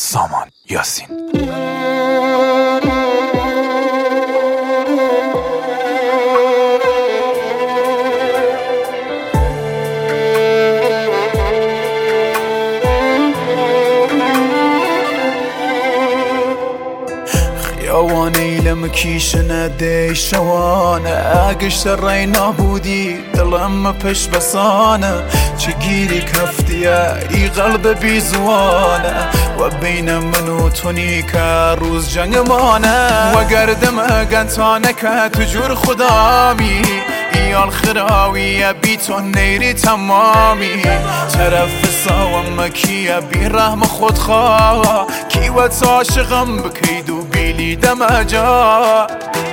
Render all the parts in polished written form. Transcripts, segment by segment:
سامان یاسین. خیاوانه ایلم کیشنه دی شوانه اگشت رای نابودی دلم پش بسانه چه گیری کفتیه ای قلب بیزوانه و بین من و تونی که روز جنگ مانه و گردم گنتانه که تجور خدامی ایال خراویه بی تو نیری تمامی طرف ساوم کیه بی رحم خودخواه کی و عاشقم بکید و بیلی دم جا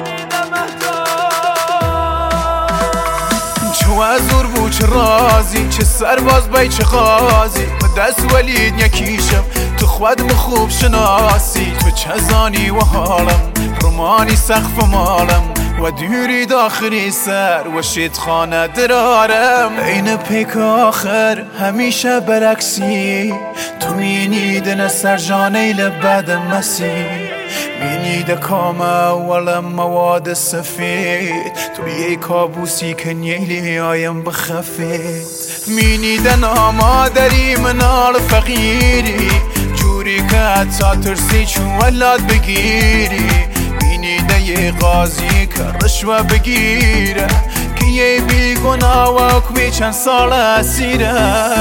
چو ازور بو چه رازی چه سرباز بای چه غازی و دست ولید یکیشم تو خودم خوب شناسی تو چه زانی و حالم رومانی سقف مالم و دوری داخلی سر و شید خانه درارم این پیک آخر همیشه برعکسی تو مینید نسر جانه لبد مسی مینید کام اولم مواد سفید تو یه کابوسی که نیلی آیم بخفید مینید نامادری منال فقیری جوری که حتی ترسی چون ولاد بگیری مینیده یه قاضی که رشوه بگیره که یه بیگناه و حکمی چند سال اسیره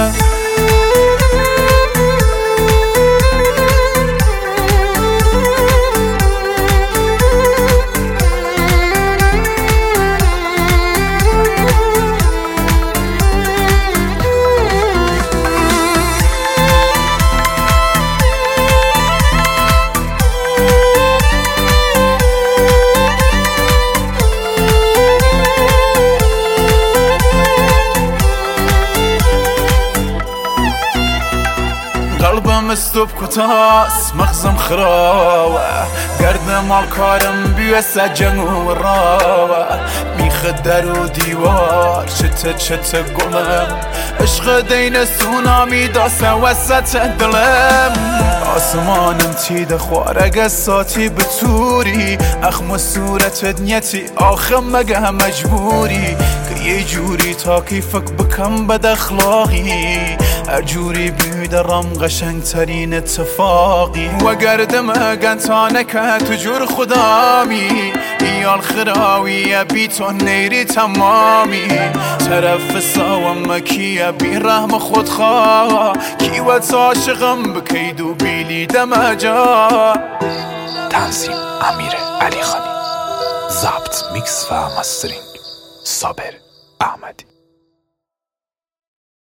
قلبم استوب کتاس مغزم خراوه گردم آلکارم بیوسه جنگ و راوه میخد در و دیوار چته گلم عشق دین سونامی داسه وسط دلم آسمانم تیده خوارگ ساتی بطوری اخم صورت نیتی آخم مگه مجبوری که یه جوری تا کیفک بکم بد اخلاقی هر جوری بیدرم قشنگ ترین اتفاقی و گردم گنتانه که تجور خدامی ایال خراویه بی تو نیری تمامی طرف ساوم کیه بی رحم خودخواه کی و عاشقم بکید و بیلی دم جا. تنظیم امیر علی خانی، ضبط میکس و مسترینگ صابر احمدی.